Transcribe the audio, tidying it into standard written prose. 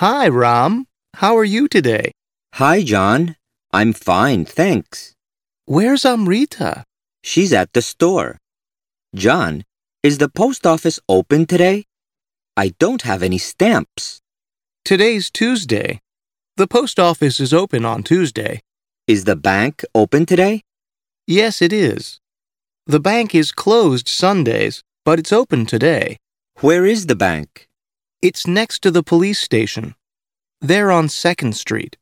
Hi, Ram. How are you today? Hi, John. I'm fine, thanks. Where's Amrita? She's at the store. John, is the post office open today? I don't have any stamps. Today's Tuesday. The post office is open on Tuesday. Is the bank open today? Yes, it is. The bank is closed Sundays, but it's open today. Where is the bank? It's next to the police station. They're on 2nd Street.